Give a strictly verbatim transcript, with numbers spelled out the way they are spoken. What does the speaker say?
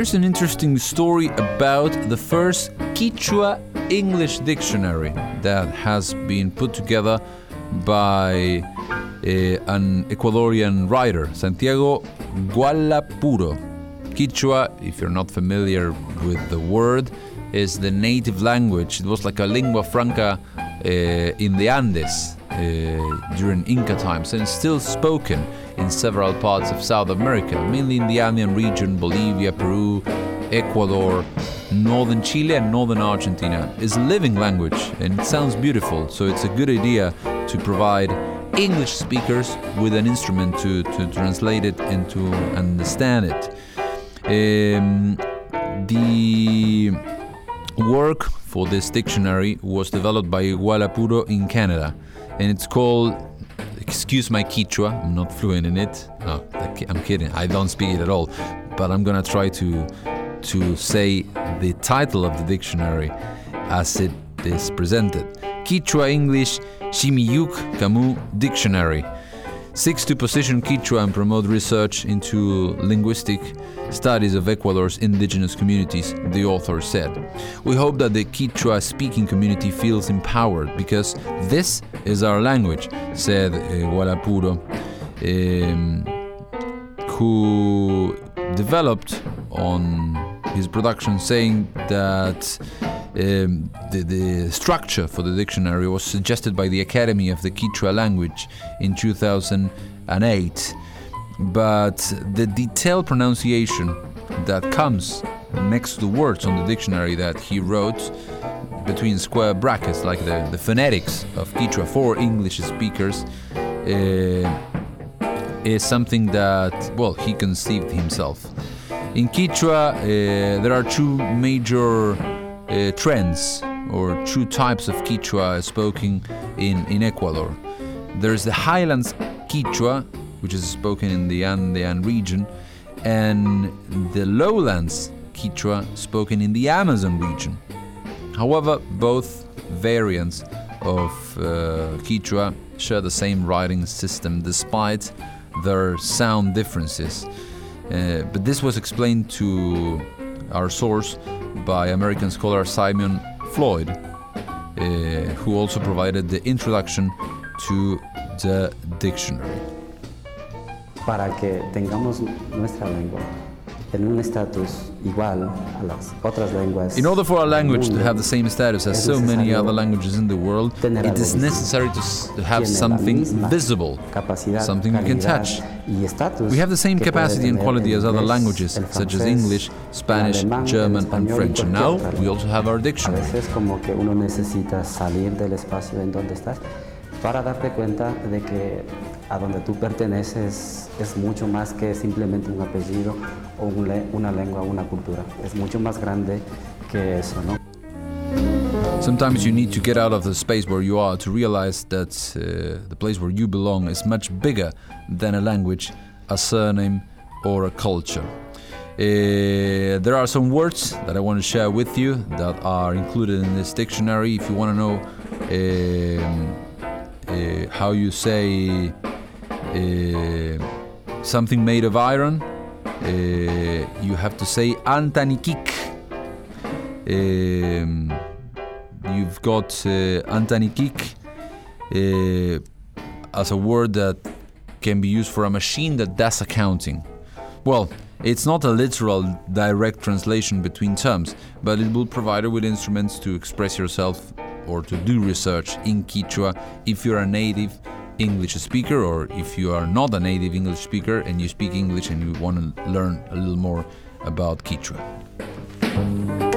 there's an interesting story about the first Quechua English dictionary that has been put together by uh, an Ecuadorian writer, Santiago Gualapuro. Quechua, if you're not familiar with the word, is the native language. It was like a lingua franca uh, in the Andes uh, during Inca times, and it's still spoken in several parts of South America, mainly in the Andean region, Bolivia, Peru, Ecuador, northern Chile and northern Argentina. It's a living language and it sounds beautiful, so it's a good idea to provide English speakers with an instrument to, to translate it and to understand it. Um, the work for this dictionary was developed by Gualapuro in Canada, and it's called, excuse my Quechua, I'm not fluent in it. Oh, I'm kidding, I don't speak it at all, but I'm gonna try to to say the title of the dictionary as it is presented. Quechua English Ximiyuk Camus Dictionary seeks to position Quechua and promote research into linguistic studies of Ecuador's indigenous communities, the author said. We hope that the Quechua speaking community feels empowered because this is our language, said uh, Gualapuro, um, who developed on his production, saying that um, the, the structure for the dictionary was suggested by the Academy of the Quechua Language in two thousand eight, but the detailed pronunciation that comes next to the words on the dictionary that he wrote between square brackets, like the, the phonetics of Quechua for English speakers, uh, is something that, well, he conceived himself. In Quechua, uh, there are two major uh, trends, or two types of Quechua spoken in, in Ecuador. There's the Highlands Quechua, which is spoken in the Andean region, and the Lowlands Quechua, spoken in the Amazon region. However, both variants of uh, Quechua share the same writing system despite their sound differences. Uh, but this was explained to our source by American scholar Simon Floyd, uh, who also provided the introduction to the dictionary. Para que tengamos nuestra lengua en un estatus igual a las otras lenguas. In order for our language to have the same status as so many other languages in the world, it is necessary to, to have something visible, something you can touch. We have the same capacity and quality as other languages, such as English, Spanish, German, and French. And now we also have our dictionary. A veces como que uno necesita salir del espacio en donde estás para darte cuenta de que a donde tú perteneces es mucho más que simplemente un apellido o una lengua o una cultura. Es mucho más grande que eso, ¿no? Sometimes you need to get out of the space where you are to realize that uh, the place where you belong is much bigger than a language, a surname, or a culture. Uh, there are some words that I want to share with you that are included in this dictionary. If you want to know um, uh, how you say uh, something made of iron, uh, you have to say Antanikik. Um, you've got uh, Antanikik uh, as a word that can be used for a machine that does accounting. Well, it's not a literal direct translation between terms, but it will provide you with instruments to express yourself or to do research in Quechua if you're a native English speaker, or if you are not a native English speaker and you speak English and you want to learn a little more about Quechua.